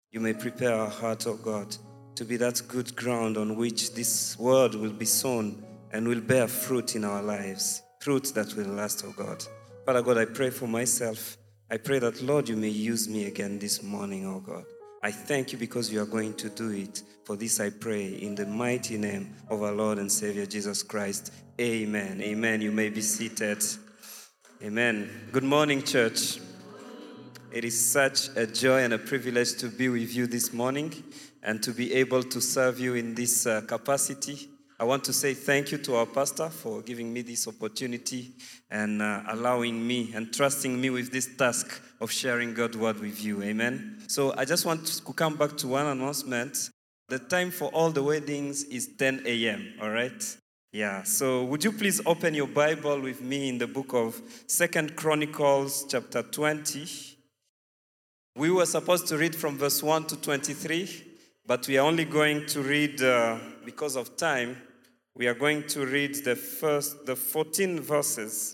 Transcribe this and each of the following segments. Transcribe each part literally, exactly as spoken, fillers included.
You may prepare our heart, O God, to be that good ground on which this word will be sown and will bear fruit in our lives, fruit that will last, O God. Father God, I pray for myself. I pray that, Lord, you may use me again this morning, O God. I thank you because you are going to do it. For this I pray in the mighty name of our Lord and Savior Jesus Christ. Amen. Amen. You may be seated. Amen. Good morning, church. It is such a joy and a privilege to be with you this morning and to be able to serve you in this uh, capacity. I want to say thank you to our pastor for giving me this opportunity and uh, allowing me and trusting me with this task of sharing God's word with you. Amen. So I just want to come back to one announcement. The time for all the weddings is ten a.m., all right? Yeah, so would you please open your Bible with me in the book of Second Chronicles chapter twenty. We were supposed to read from verse one to twenty-three, but we are only going to read, uh, because of time, we are going to read the first, the fourteen verses,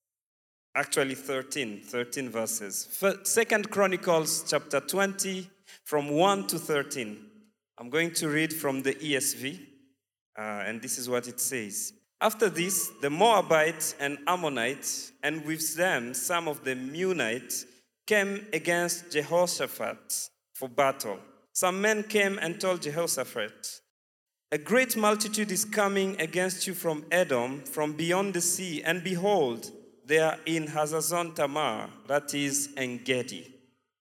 actually thirteen, thirteen verses. Second Chronicles chapter twenty, from one to thirteen. I'm going to read from the E S V, uh, and this is what it says. After this, the Moabites and Ammonites, and with them some of the Meunites, came against Jehoshaphat for battle. Some men came and told Jehoshaphat, "A great multitude is coming against you from Edom, from beyond the sea, and behold, they are in Hazazon Tamar, that is, En-gedi."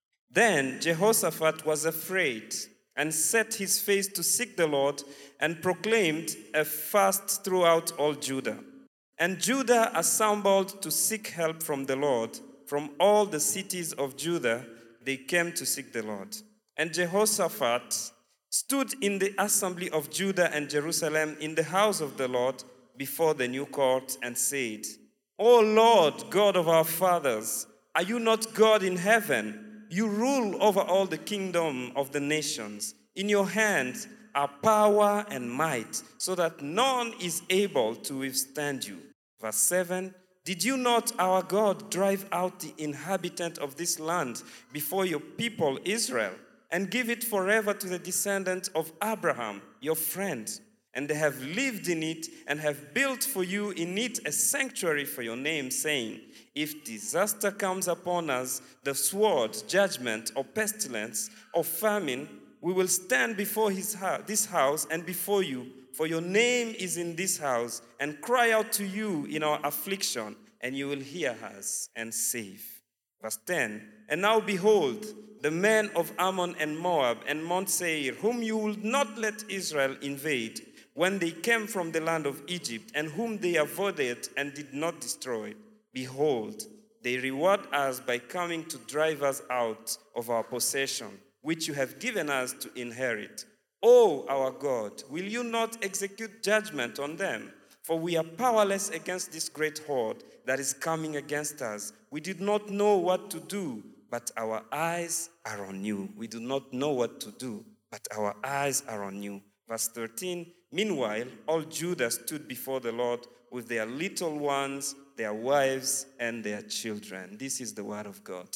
Then Jehoshaphat was afraid and set his face to seek the Lord and proclaimed a fast throughout all Judah. And Judah assembled to seek help from the Lord. From all the cities of Judah, they came to seek the Lord. And Jehoshaphat stood in the assembly of Judah and Jerusalem in the house of the Lord before the new court and said, "O Lord, God of our fathers, are you not God in heaven? You rule over all the kingdom of the nations. In your hands are power and might, so that none is able to withstand you." Verse seven, "Did you not, our God, drive out the inhabitant of this land before your people Israel, and give it forever to the descendants of Abraham, your friend? And they have lived in it, and have built for you in it a sanctuary for your name, saying, if disaster comes upon us, the sword, judgment, or pestilence, or famine, we will stand before his house, this house and before you, for your name is in this house, and cry out to you in our affliction, and you will hear us and save." Verse ten, "And now behold, the men of Ammon and Moab and Mount Seir, whom you would not let Israel invade, when they came from the land of Egypt, and whom they avoided and did not destroy, behold, they reward us by coming to drive us out of our possession, which you have given us to inherit. O our God, will you not execute judgment on them? For we are powerless against this great horde that is coming against us. We did not know what to do, but our eyes are on you." We do not know what to do, but our eyes are on you. Verse thirteen, "Meanwhile, all Judah stood before the Lord with their little ones, their wives, and their children." This is the word of God.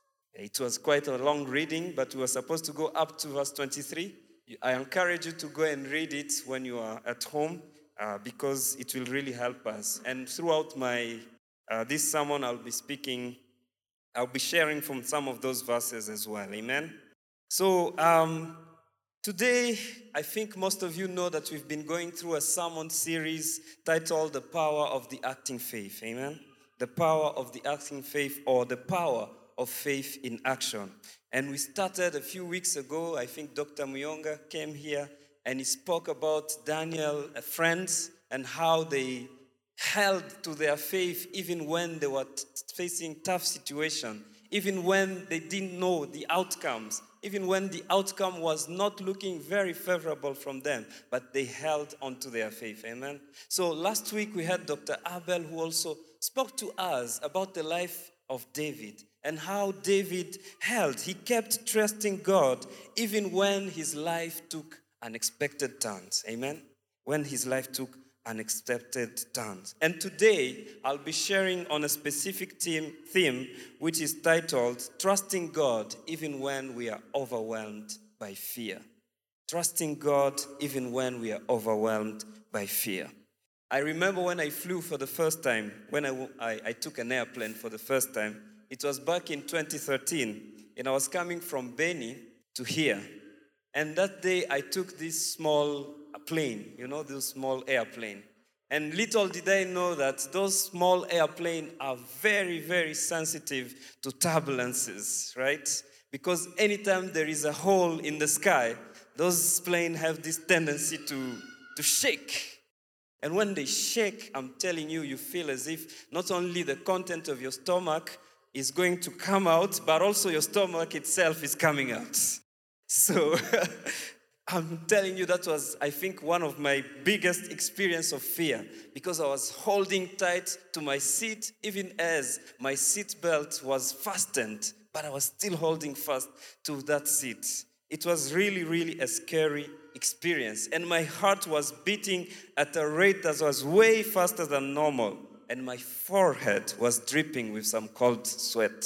It was quite a long reading, but we were supposed to go up to verse twenty-three. I encourage you to go and read it when you are at home, uh, because it will really help us. And throughout my uh, this sermon, I'll be speaking, I'll be sharing from some of those verses as well. Amen. So um, today, I think most of you know that we've been going through a sermon series titled "The Power of the Acting Faith." Amen. The power of the acting faith, or the power of faith in action. And we started a few weeks ago. I think Doctor Muyonga came here and he spoke about Daniel, uh, friends, and how they held to their faith even when they were t- facing tough situations, even when they didn't know the outcomes, even when the outcome was not looking very favorable from them, but they held onto their faith. Amen. So last week we had Doctor Abel, who also spoke to us about the life of David and how David held. He kept trusting God even when his life took unexpected turns. Amen. When his life took unexpected turns. And today, I'll be sharing on a specific theme, theme which is titled, Trusting God Even When We Are Overwhelmed by Fear. Trusting God even when we are overwhelmed by fear. I remember when I flew for the first time, when I, I, I took an airplane for the first time, it was back in twenty thirteen, and I was coming from Beni to here. And that day, I took this small plane, you know, this small airplane. And little did I know that those small airplanes are very, very sensitive to turbulences, right? Because anytime there is a hole in the sky, those planes have this tendency to, to shake. And when they shake, I'm telling you, you feel as if not only the content of your stomach is going to come out, but also your stomach itself is coming out. So I'm telling you, that was, I think, one of my biggest experience of fear, because I was holding tight to my seat, even as my seat belt was fastened, but I was still holding fast to that seat. It was really, really a scary experience. And my heart was beating at a rate that was way faster than normal. And my forehead was dripping with some cold sweat.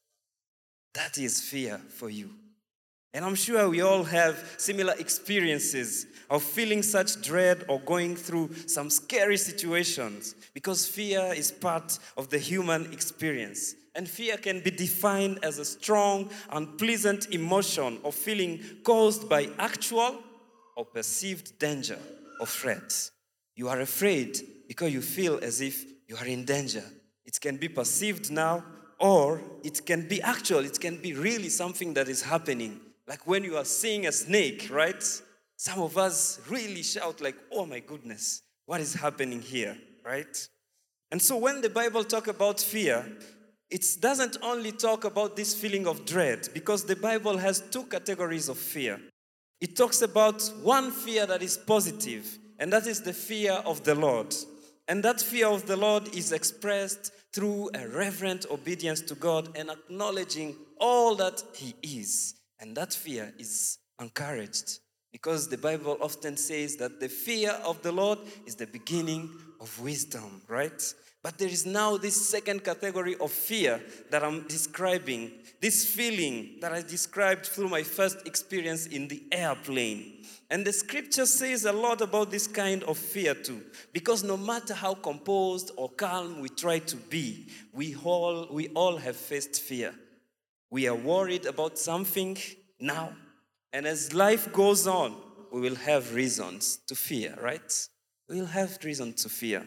That is fear for you. And I'm sure we all have similar experiences of feeling such dread or going through some scary situations, because fear is part of the human experience. And fear can be defined as a strong, unpleasant emotion or feeling caused by actual or perceived danger or threat. You are afraid because you feel as if you are in danger. It can be perceived now, or it can be actual. It can be really something that is happening. Like when you are seeing a snake, right? Some of us really shout like, oh my goodness, what is happening here, right? And so when the Bible talks about fear, it doesn't only talk about this feeling of dread, because the Bible has two categories of fear. It talks about one fear that is positive, and that is the fear of the Lord. And that fear of the Lord is expressed through a reverent obedience to God and acknowledging all that He is. And that fear is encouraged, because the Bible often says that the fear of the Lord is the beginning of wisdom, right? But there is now this second category of fear that I'm describing, this feeling that I described through my first experience in the airplane. And the scripture says a lot about this kind of fear too, because no matter how composed or calm we try to be, we all, we all have faced fear. We are worried about something now, and as life goes on, we will have reasons to fear, right? We will have reason to fear.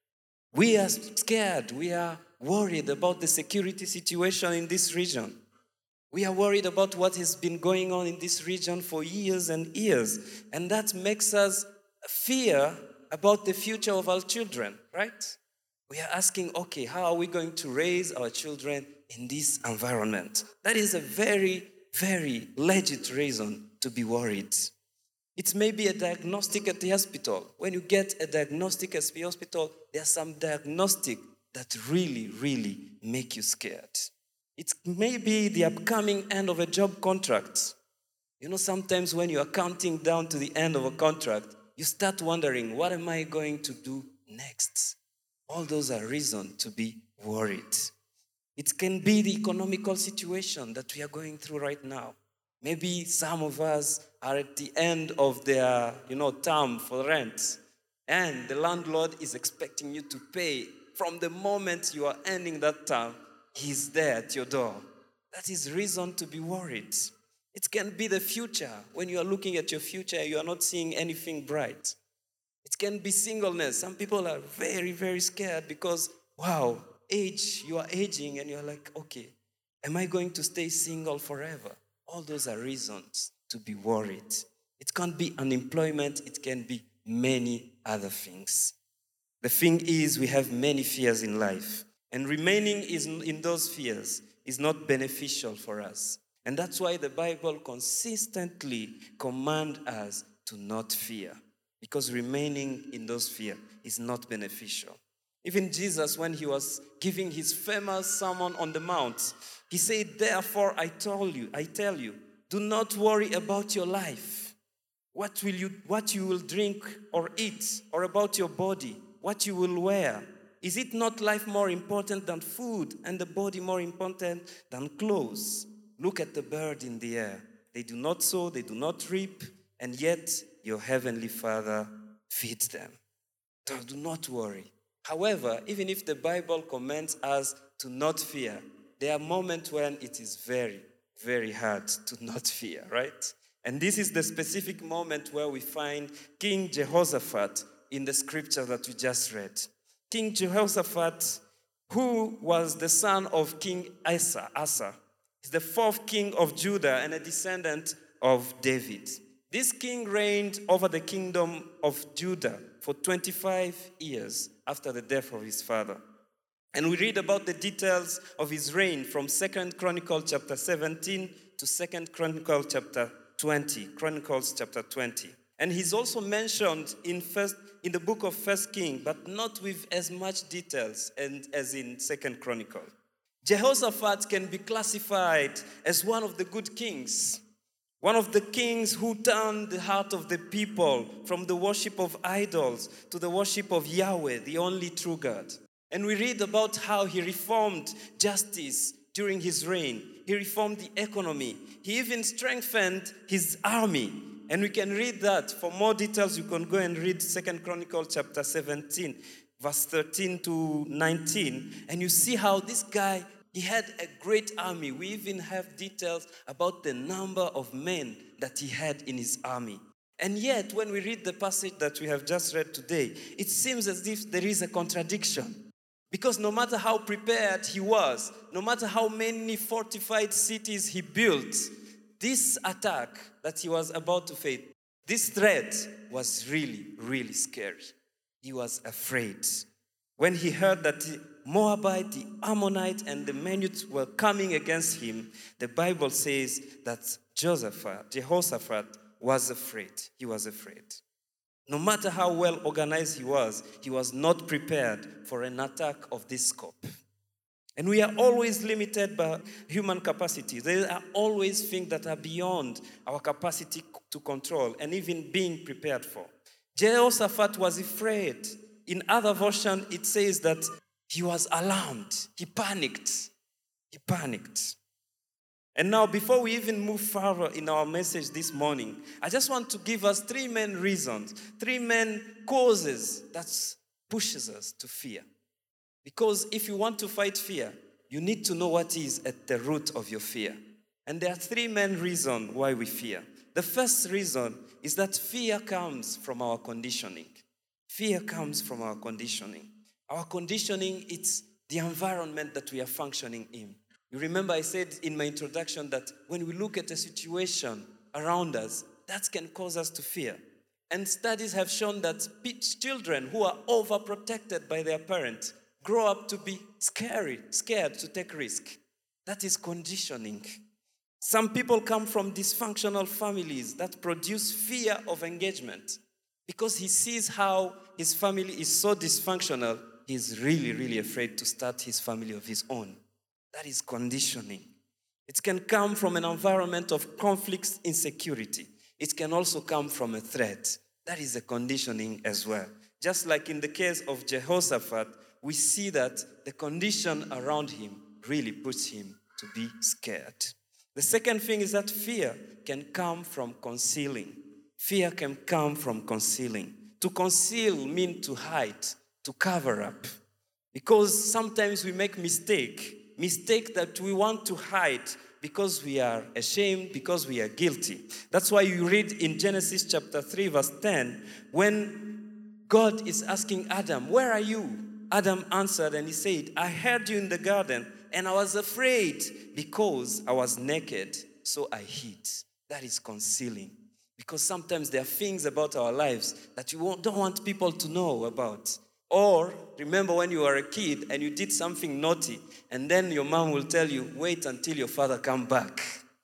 We are scared. We are worried about the security situation in this region. We are worried about what has been going on in this region for years and years. And that makes us fear about the future of our children, right? We are asking, okay, how are we going to raise our children in this environment? That is a very, very legit reason to be worried. It may be a diagnostic at the hospital. When you get a diagnostic at the hospital, there are some diagnostics that really, really make you scared. It may be the upcoming end of a job contract. You know, sometimes when you are counting down to the end of a contract, you start wondering, what am I going to do next? All those are reasons to be worried. It can be the economical situation that we are going through right now. Maybe some of us are at the end of their, you know, term for rent, and the landlord is expecting you to pay from the moment you are ending that term. He's there at your door. That is reason to be worried. It can be the future. When you are looking at your future, you are not seeing anything bright. It can be singleness. Some people are very, very scared because, wow, age, you are aging and you're like, okay, am I going to stay single forever? All those are reasons to be worried. It can't be unemployment. It can be many other things. The thing is, we have many fears in life, and remaining is in those fears is not beneficial for us. And that's why the Bible consistently commands us to not fear, because remaining in those fears is not beneficial. Even Jesus, when he was giving his famous Sermon on the Mount, he said, therefore I told you, I tell you, do not worry about your life. What will you, what you will drink or eat, or about your body, what you will wear? Is it not life more important than food, and the body more important than clothes? Look at the bird in the air. They do not sow, they do not reap, and yet your heavenly Father feeds them. So do not worry. However, even if the Bible commands us to not fear, there are moments when it is very, very hard to not fear, right? And this is the specific moment where we find King Jehoshaphat in the scripture that we just read. King Jehoshaphat, who was the son of King Asa, Asa, is the fourth king of Judah and a descendant of David. This king reigned over the kingdom of Judah for twenty-five years after the death of his father. And we read about the details of his reign from Second Chronicles chapter seventeen to Second Chronicles chapter twenty. Chronicles chapter twenty. And he's also mentioned in first in the book of First King, but not with as much details and as in Second Chronicles. Jehoshaphat can be classified as one of the good kings. One of the kings who turned the heart of the people from the worship of idols to the worship of Yahweh, the only true God. And we read about how he reformed justice during his reign. He reformed the economy. He even strengthened his army. And we can read that. For more details, you can go and read Second Chronicles chapter seventeen, verse thirteen to nineteen. And you see how this guy, he had a great army. We even have details about the number of men that he had in his army. And yet, when we read the passage that we have just read today, it seems as if there is a contradiction. Because no matter how prepared he was, no matter how many fortified cities he built, this attack that he was about to face, this threat was really, really scary. He was afraid. When he heard that the Moabite, the Ammonite, and the Meunites were coming against him, the Bible says that Jehoshaphat, Jehoshaphat was afraid. He was afraid. No matter how well organized he was, he was not prepared for an attack of this scope. And we are always limited by human capacity. There are always things that are beyond our capacity to control and even being prepared for. Jehoshaphat was afraid. In other version, it says that he was alarmed. He panicked. He panicked. And now, before we even move further in our message this morning, I just want to give us three main reasons, three main causes that pushes us to fear. Because if you want to fight fear, you need to know what is at the root of your fear. And there are three main reasons why we fear. The first reason is that fear comes from our conditioning. Fear comes from our conditioning. Our conditioning, it's the environment that we are functioning in. You remember I said in my introduction that when we look at a situation around us, that can cause us to fear. And studies have shown that children who are overprotected by their parents grow up to be scary, scared to take risk. That is conditioning. Some people come from dysfunctional families that produce fear of engagement. Because he sees how his family is so dysfunctional, he's really, really afraid to start his family of his own. That is conditioning. It can come from an environment of conflicts, insecurity. It can also come from a threat. That is a conditioning as well. Just like in the case of Jehoshaphat, we see that the condition around him really puts him to be scared. The second thing is that fear can come from concealing. Fear can come from concealing. To conceal means to hide, to cover up. Because sometimes we make mistake, mistake that we want to hide because we are ashamed, because we are guilty. That's why you read in Genesis chapter three, verse ten, when God is asking Adam, "Where are you?" Adam answered and he said, "I heard you in the garden and I was afraid because I was naked, so I hid." That is concealing. Because sometimes there are things about our lives that you don't want people to know about. Or, remember when you were a kid and you did something naughty, and then your mom will tell you, wait until your father comes back.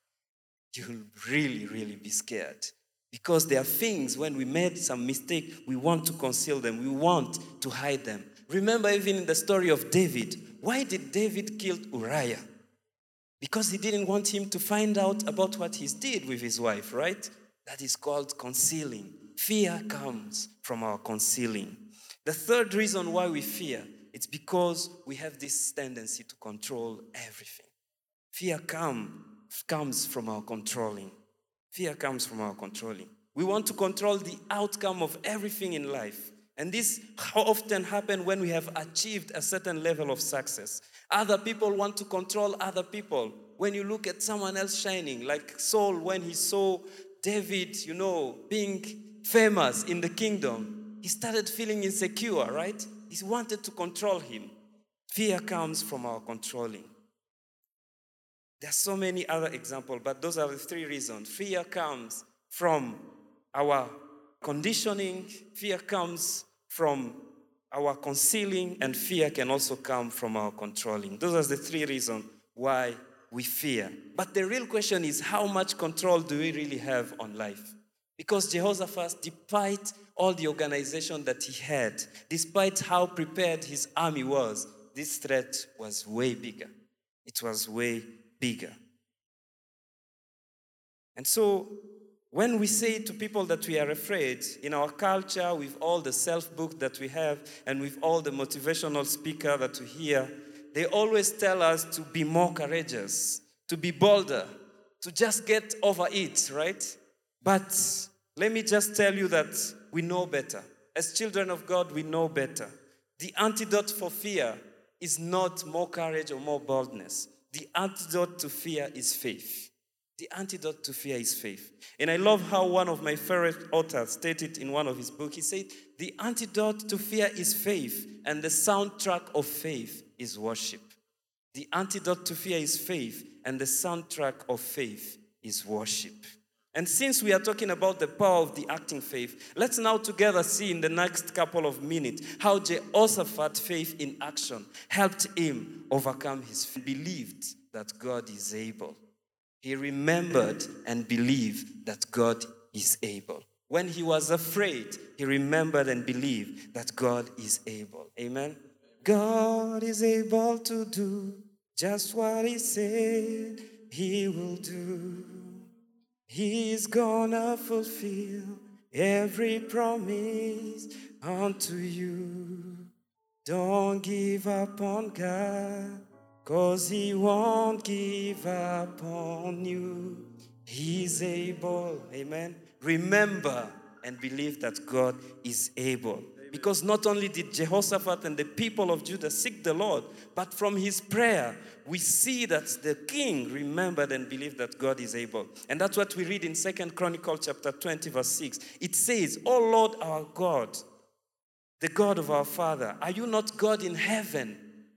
You'll really, really be scared. Because there are things, when we made some mistake, we want to conceal them. We want to hide them. Remember even in the story of David, why did David kill Uriah? Because he didn't want him to find out about what he did with his wife, right? that is called concealing. Fear comes from our concealing. The third reason why we fear, it's because we have this tendency to control everything. Fear come, comes from our controlling. Fear comes from our controlling. We want to control the outcome of everything in life. And this often happens when we have achieved a certain level of success. Other people want to control other people. When you look at someone else shining, like Saul, when he saw David, you know, being famous in the kingdom, he started feeling insecure, right? He wanted to control him. Fear comes from our controlling. There are so many other examples, but those are the three reasons. Fear comes from our conditioning. Fear comes from our concealing, and fear can also come from our controlling. Those are the three reasons why we fear. But the real question is, how much control do we really have on life? Because Jehoshaphat, despite all the organization that he had, despite how prepared his army was, this threat was way bigger. It was way bigger. And so, when we say to people that we are afraid, in our culture, with all the self-book that we have, and with all the motivational speaker that we hear, they always tell us to be more courageous, to be bolder, to just get over it, right? But let me just tell you that we know better. As children of God, we know better. The antidote for fear is not more courage or more boldness. The antidote to fear is faith. The antidote to fear is faith. And I love how one of my favorite authors stated in one of his books. He said, the antidote to fear is faith, and the soundtrack of faith is worship. The antidote to fear is faith, and the soundtrack of faith is worship. And since we are talking about the power of the acting faith, let's now together see in the next couple of minutes how Jehoshaphat's faith in action helped him overcome his fear. He believed that God is able. He remembered and believed that God is able. When he was afraid, he remembered and believed that God is able. Amen? God is able to do just what he said he will do. He's gonna fulfill every promise unto you. Don't give up on God, 'cause he won't give up on you. He's able. Amen. Remember and believe that God is able. Because not only did Jehoshaphat and the people of Judah seek the Lord, but from his prayer, we see that the king remembered and believed that God is able. And that's what we read in Second Chronicles chapter twenty, verse six. It says, "O Lord our God, the God of our Father, are you not God in heaven?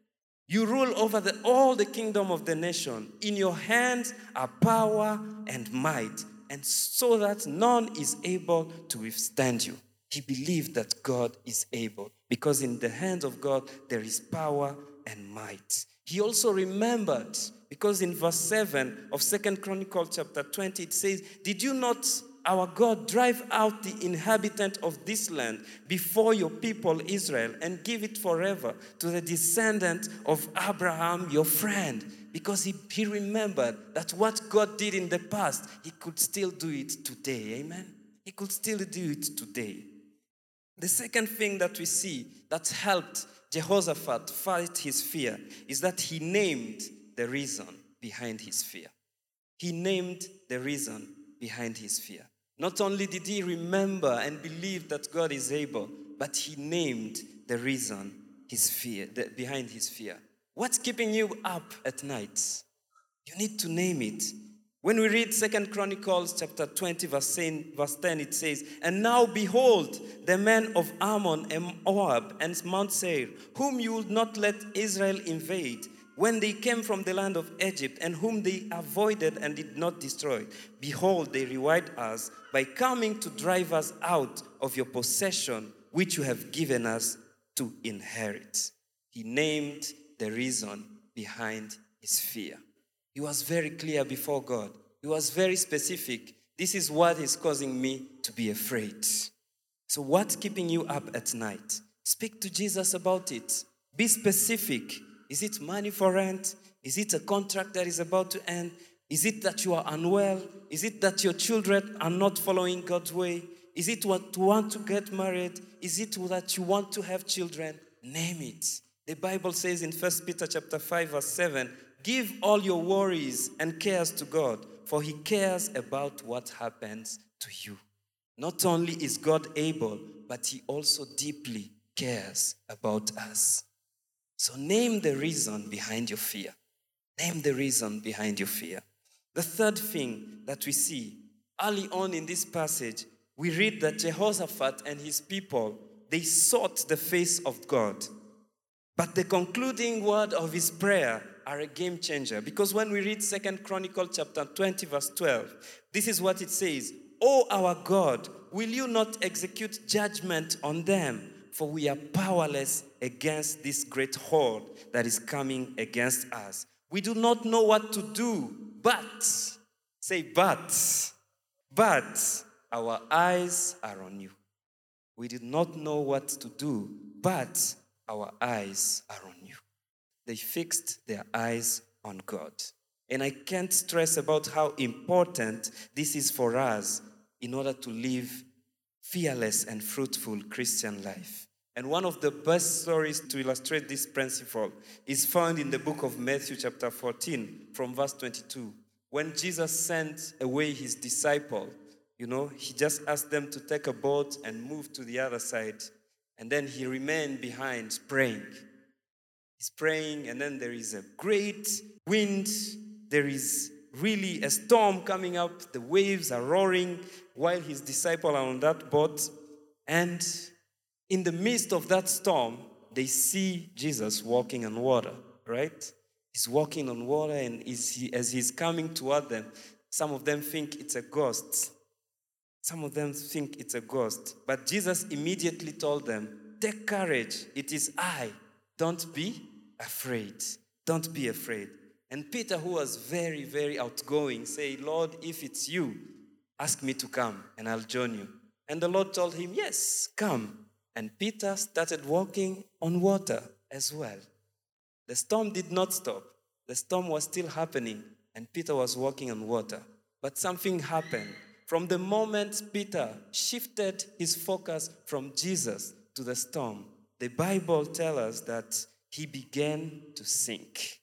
You rule over the, all the kingdom of the nation. In your hands are power and might, and so that none is able to withstand you." He believed that God is able, because in the hands of God there is power and might. He also remembered, because in verse seven of Second Chronicles chapter twenty, it says, "Did you not, our God, drive out the inhabitant of this land before your people Israel and give it forever to the descendant of Abraham, your friend?" Because he, he remembered that what God did in the past, he could still do it today. Amen? He could still do it today. The second thing that we see that helped Jehoshaphat fight his fear is that he named the reason behind his fear. He named the reason behind his fear. Not only did he remember and believe that God is able, but he named the reason his fear, the, behind his fear. What's keeping you up at night? You need to name it. When we read Second Chronicles chapter twenty, verse ten, it says, "And now behold, the men of Ammon and Moab and Mount Seir, whom you would not let Israel invade, when they came from the land of Egypt, and whom they avoided and did not destroy, behold, they reward us by coming to drive us out of your possession, which you have given us to inherit." He named the reason behind his fear. He was very clear before God. He was very specific. This is what is causing me to be afraid. So what's keeping you up at night? Speak to Jesus about it. Be specific. Is it money for rent? Is it a contract that is about to end? Is it that you are unwell? Is it that your children are not following God's way? Is it what you want to get married? Is it that you want to have children? Name it. The Bible says in First Peter chapter five, verse seven, give all your worries and cares to God, for he cares about what happens to you. Not only is God able, but he also deeply cares about us. So name the reason behind your fear. Name the reason behind your fear. The third thing that we see early on in this passage, we read that Jehoshaphat and his people, they sought the face of God. But the concluding word of his prayer are a game changer. Because when we read Second Chronicles chapter twenty, verse twelve, this is what it says. O our God, will you not execute judgment on them? For we are powerless against this great horde that is coming against us. We do not know what to do, but, say but, but our eyes are on you. We did not know what to do, but our eyes are on you. They fixed their eyes on God. And I can't stress about how important this is for us in order to live fearless and fruitful Christian life. And one of the best stories to illustrate this principle is found in the book of Matthew chapter fourteen from verse twenty-two. When Jesus sent away his disciple, you know, he just asked them to take a boat and move to the other side. And then he remained behind praying. He's praying, and then there is a great wind. There is really a storm coming up. The waves are roaring while his disciples are on that boat. And in the midst of that storm, they see Jesus walking on water, right? He's walking on water, and as he's coming toward them, some of them think it's a ghost. Some of them think it's a ghost. But Jesus immediately told them, take courage, it is I. Don't be afraid. Don't be afraid. And Peter, who was very, very outgoing, said, Lord, if it's you, ask me to come and I'll join you. And the Lord told him, yes, come. And Peter started walking on water as well. The storm did not stop. The storm was still happening, and Peter was walking on water. But something happened. From the moment Peter shifted his focus from Jesus to the storm, the Bible tells us that he began to sink.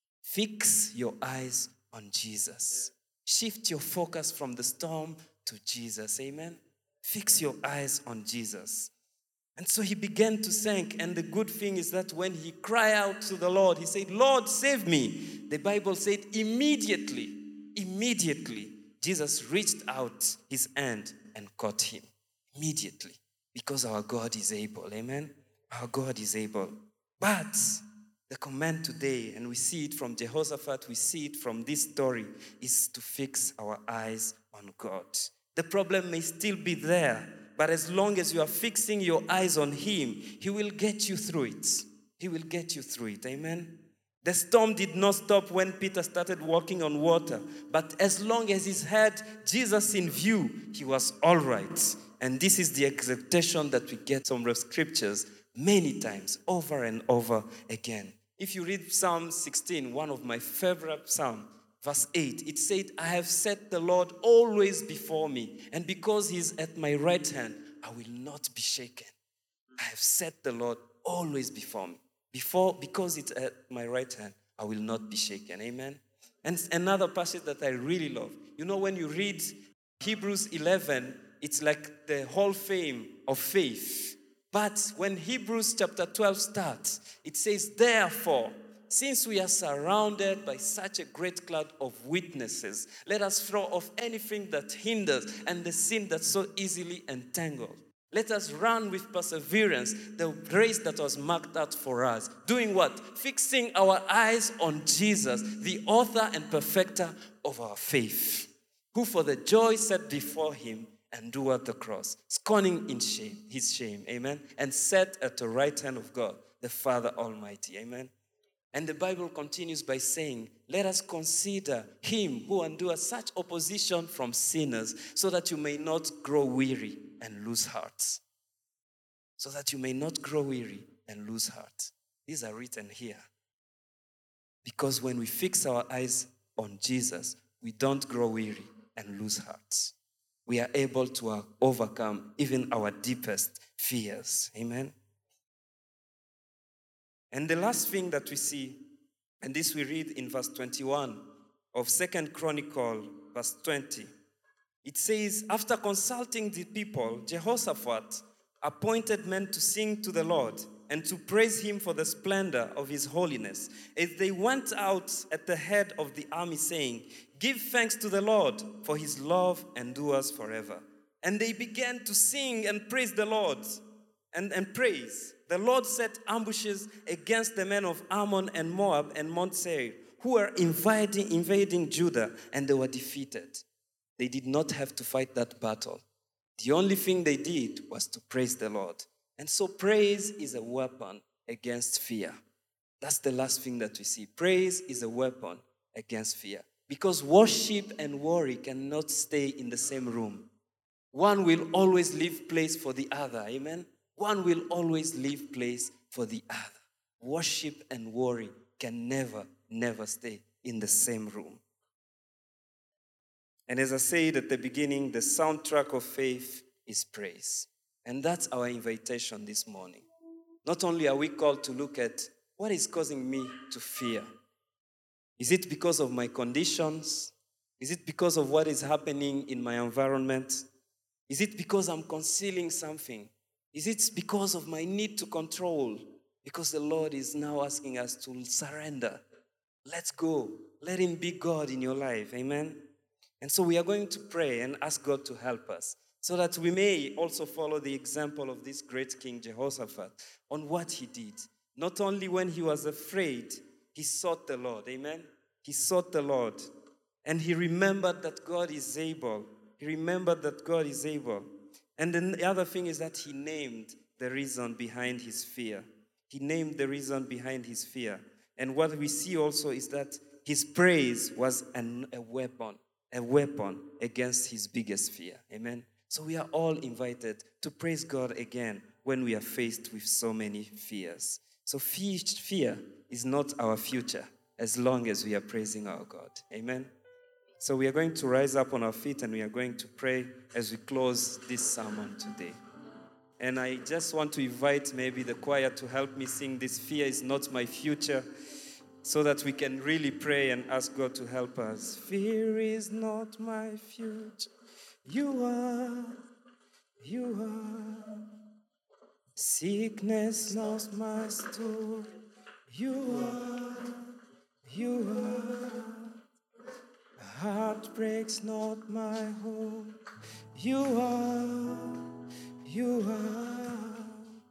Fix your eyes on Jesus. Shift your focus from the storm to Jesus. Amen? Fix your eyes on Jesus. And so he began to sink. And the good thing is that when he cried out to the Lord, he said, Lord, save me. The Bible said immediately, immediately, Jesus reached out his hand and caught him. Immediately. Because our God is able. Amen? Our God is able. But the command today, and we see it from Jehoshaphat, we see it from this story, is to fix our eyes on God. The problem may still be there, but as long as you are fixing your eyes on him, he will get you through it. He will get you through it. Amen? The storm did not stop when Peter started walking on water, but as long as he had Jesus in view, he was all right. And this is the exhortation that we get from the scriptures many times, over and over again. If you read Psalm sixteen, one of my favorite psalms, verse eight, it said, I have set the Lord always before me, and because he's at my right hand, I will not be shaken. I have set the Lord always before me. Before, because it's at my right hand, I will not be shaken. Amen? And another passage that I really love. You know, when you read Hebrews eleven, it's like the whole fame of faith. But when Hebrews chapter twelve starts, it says, therefore, since we are surrounded by such a great cloud of witnesses, let us throw off anything that hinders and the sin that so easily entangles. Let us run with perseverance the race that was marked out for us. Doing what? Fixing our eyes on Jesus, the author and perfecter of our faith, who for the joy set before him endured the cross, scorning in shame, his shame, amen, and sat at the right hand of God, the Father Almighty, amen. And the Bible continues by saying, let us consider him who endured such opposition from sinners, so that you may not grow weary and lose heart. So that you may not grow weary and lose heart. These are written here. Because when we fix our eyes on Jesus, we don't grow weary and lose hearts. We are able to uh, overcome even our deepest fears. Amen. And the last thing that we see, and this we read in verse twenty-one of Second Chronicle, verse twenty. It says, after consulting the people, Jehoshaphat appointed men to sing to the Lord and to praise him for the splendor of his holiness, as they went out at the head of the army, saying, give thanks to the Lord, for his love endures forever. And they began to sing and praise the Lord, and, and praise. The Lord set ambushes against the men of Ammon and Moab and Mount Seir, who were invading, invading Judah, and they were defeated. They did not have to fight that battle. The only thing they did was to praise the Lord. And so praise is a weapon against fear. That's the last thing that we see. Praise is a weapon against fear. Because worship and worry cannot stay in the same room. One will always leave place for the other. Amen? One will always leave place for the other. Worship and worry can never, never stay in the same room. And as I said at the beginning, the soundtrack of faith is praise. And that's our invitation this morning. Not only are we called to look at what is causing me to fear. Is it because of my conditions? Is it because of what is happening in my environment? Is it because I'm concealing something? Is it because of my need to control? Because the Lord is now asking us to surrender. Let's go. Let him be God in your life. Amen? And so we are going to pray and ask God to help us so that we may also follow the example of this great King Jehoshaphat on what he did. Not only when he was afraid, he sought the Lord. Amen? He sought the Lord. And he remembered that God is able. He remembered that God is able. And then the other thing is that he named the reason behind his fear. He named the reason behind his fear. And what we see also is that his praise was an, a weapon. A weapon against his biggest fear. Amen? So we are all invited to praise God again when we are faced with so many fears. So fear is not our future as long as we are praising our God. Amen? So we are going to rise up on our feet and we are going to pray as we close this sermon today. And I just want to invite maybe the choir to help me sing this Fear is Not My Future, so that we can really pray and ask God to help us. Fear is not my future. You are, you are. Sickness not my story. You are, you are. Heartbreak's not my home. You are, you are.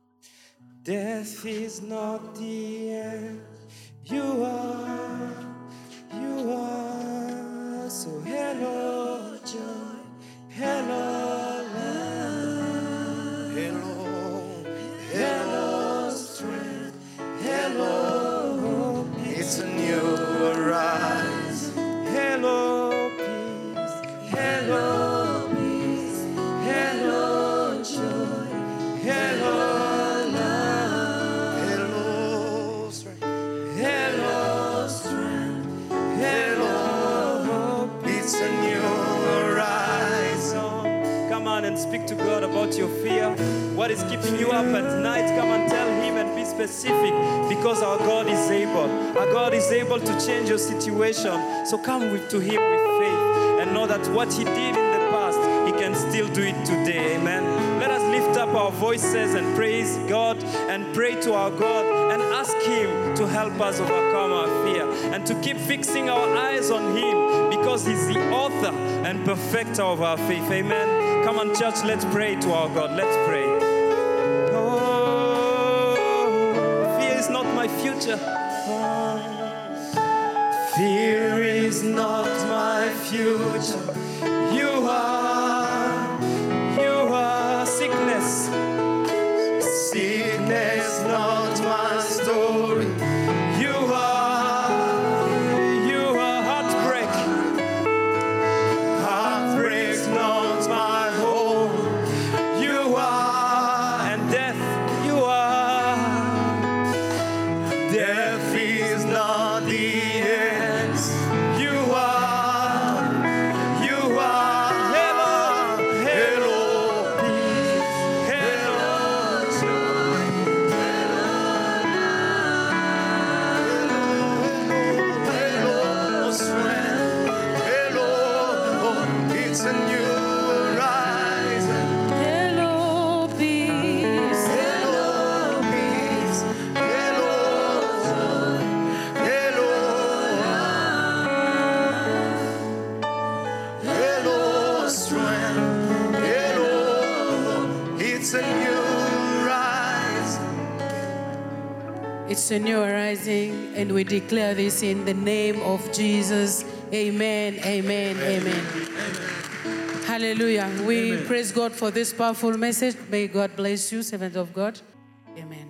Death is not the end. You are, you are. So hello, joy. Hello, love. Hello, hello, strength. Hello, peace. It's a new rise. Hello, peace. Hello, peace. Hello, joy. Hello. And speak to God about your fear. What is keeping you up at night? Come and tell him and be specific, because our God is able. Our God is able to change your situation. So come with, to him with faith and know that what he did in the past, he can still do it today. Amen. Let us lift up our voices and praise God and pray to our God and ask him to help us overcome our fear and to keep fixing our eyes on him, because he's the author and perfecter of our faith. Amen. Come on, church, let's pray to our God. Let's pray. Oh, fear is not my future. Fear is not my future. You are, you are sickness. Sickness not my story. You are, you are heartbreak. Heartbreak's not my home. You are, and death, you are. Death is not the end. You are. It's a new arising, and we declare this in the name of Jesus. Amen, amen, amen. amen. amen. Hallelujah. We amen. Praise God for this powerful message. May God bless you, servant of God. Amen.